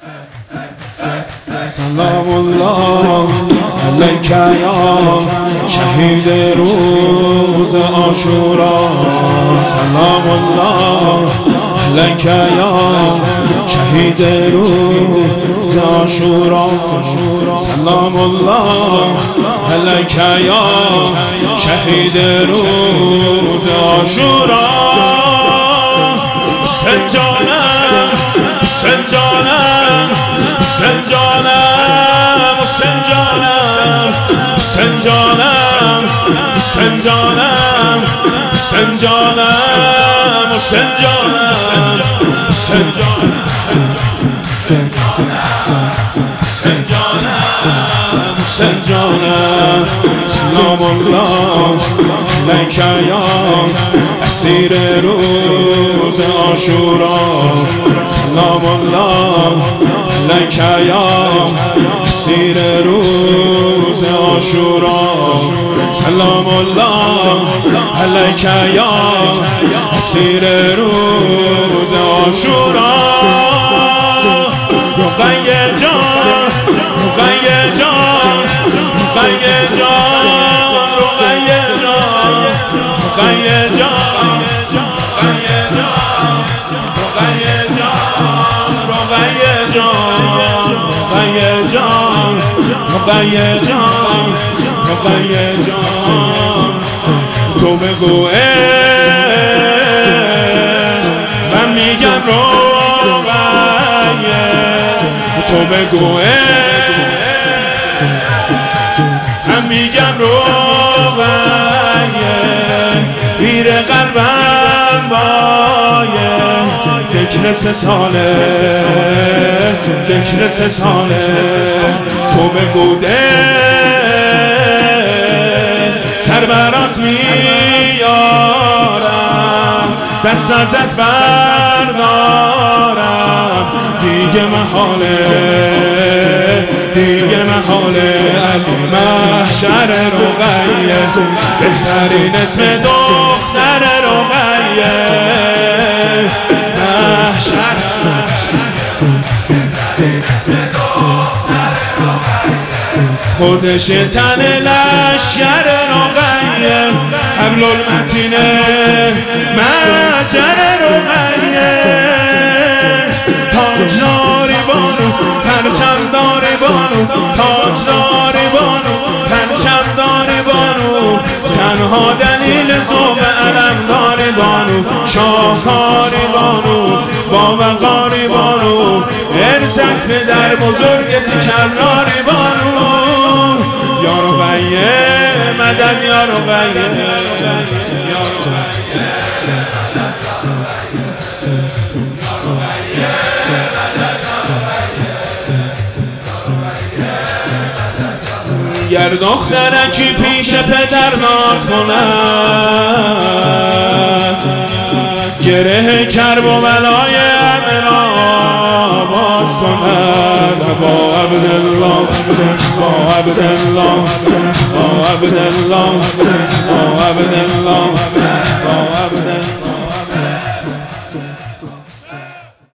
سلام الله علیک یا شهید روز عاشورا. سلام الله علیک یا شهید روز عاشورا. سلام الله علیک یا شهید روز عاشورا. حسین جانم، حسین جانم، حسین جانم، حسین جانم، حسین جانم، حسین جانم، حسین جانم، حسین جانم، حسین جانم، حسین جانم، حسین جانم. سلام الله علیک یا اسیر روز عاشورا. سلام الله علیک یا اسیر روز عاشورا. سلام الله علیک یا اسیر روز عاشورا. رقیه جان، رقیه جان، رقیه جان، رقیه جان، رقیه جان، رقیه جان، رقیه جان، رقیه جان، رقیه جان، رقیه جان، رقیه جان. تو بگو من میگم رقیه، تو بگو من میگم رقیه. پیر قلبم بایه، فکر 3 ساله، فکر 3 ساله. تو بگو سر برات میارم، دست ازت بردارم. دیگه محاله، دیگه محاله. علی محشر رقیه، بهترین اسم دختر رقیه. محشر خودش تن لشگر رقیه، حبل المتینه مجر رقیه. تاجداری بانو، پرچمداری بانو، تاجداری بانو، پرچمداری بانو. تنها دلیل ذوق علمداری بانو، شاهکاری بانو، با وقاری بانو. ارزت به در بزرگت کراری بانو. یا رقیه مدد، یا رقیه، یا گر دخترکی پیش پدر ناز کند، گره کرب و بلای همه را باز کند. با عبدالله، با عبدالله، با عبدالله، با عبدالله.